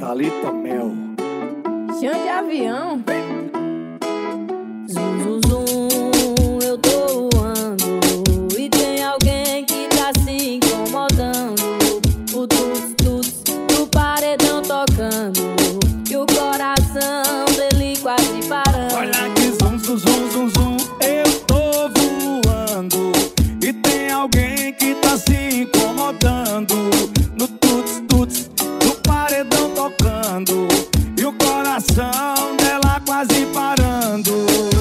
Thalita Mel. Chão de avião. Zum, zum, zum, eu tô voando e tem alguém que tá se incomodando. O tuts, tuts do paredão tocando e o coração dele quase parando. Olha que zum, zum, zum, zum, zum, eu tô voando e tem alguém que tá se incomodando. No tuts, tuts do paredão tocando e o coração dela quase parando.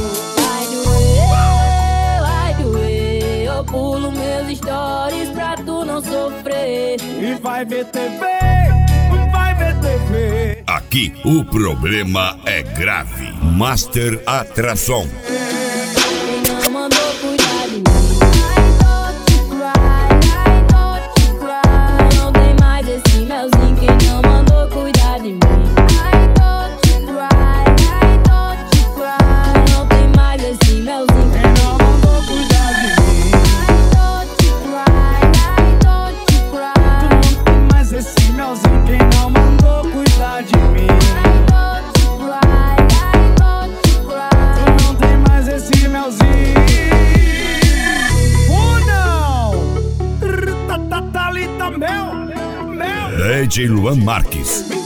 Vai doer, eu pulo meus stories pra tu não sofrer. E vai ver TV, vai ver TV. Aqui o problema é grave. Master Atração. Quem não mandou cuidar de mim, I don't cry. Não tem mais esse melzinho. Quem não mandou cuidar de mim, I don't cry. Não tem mais esse melzinho. Quem não mandou cuidar de mim, I don't cry. tu não tem mais esse melzinho. Quem não mandou cuidar de mim, tu não tem mais esse melzinho. Não! Thalita Mel, Mel. DJ Luan Marques.